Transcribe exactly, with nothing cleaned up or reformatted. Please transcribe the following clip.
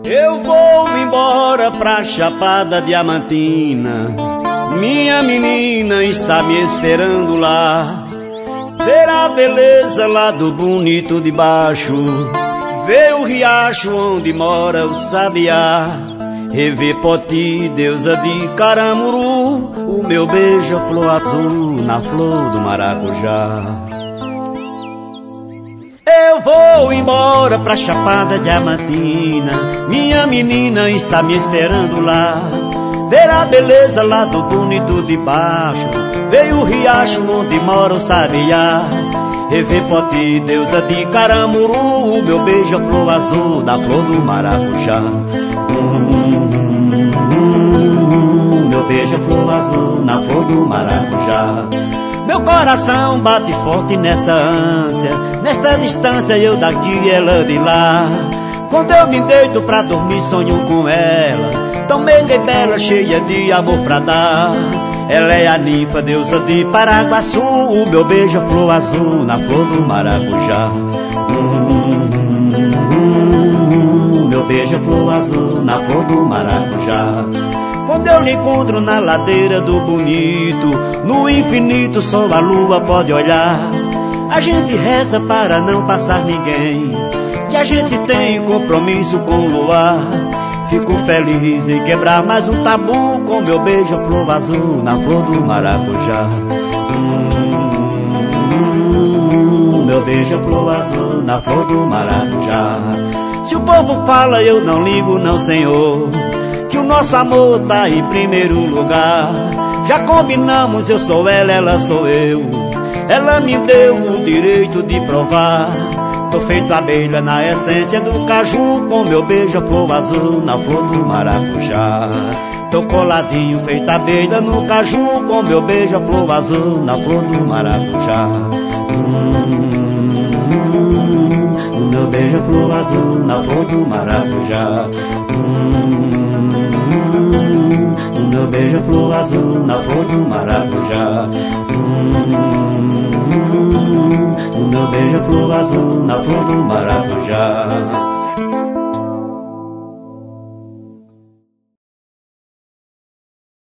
Eu vou embora pra Chapada Diamantina, minha menina está me esperando lá. Ver a beleza lá do bonito de baixo, ver o riacho onde mora o sabiá, rever Poti, deusa de Caramuru, o meu beija-flor azul na flor do maracujá. Eu vou embora pra Chapada Diamantina, minha menina está me esperando lá. Ver a beleza lá do bonito de baixo, ver o riacho onde mora o sabiá, rever Poti, deusa de Caramuru, o meu beija-flor azul da flor do maracujá. Hum, meu beija-flor azul na flor do maracujá. Meu coração bate forte nessa ânsia, nesta distância eu daqui e ela de lá. Quando eu me deito pra dormir sonho com ela, tão meiga e bela, cheia de amor pra dar. Ela é a ninfa, deusa de Paraguaçu, o meu beija-flor azul na flor do maracujá. Hum, hum, meu beija-flor azul na flor do maracujá. Quando eu lhe encontro na ladeira do bonito, no infinito só a lua pode olhar. A gente reza para não passar ninguém, que a gente tem compromisso com o luar. Fico feliz em quebrar mais um tabu com meu beija-flor azul na flor do maracujá. Hum, meu beija-flor azul na flor do maracujá. Se o povo fala eu não ligo não, senhor, que o nosso amor tá em primeiro lugar. Já combinamos, eu sou ela, ela sou eu. Ela me deu o direito de provar. Tô feito abelha na essência do caju, com meu beija-flor azul na flor do maracujá. Tô coladinho feito abelha no caju, com meu beija-flor azul na flor do maracujá. Hum, meu beija-flor azul na flor do maracujá. Hum, meu beija-flor azul na flor do maracujá. Hum, meu beija-flor azul na flor do maracujá.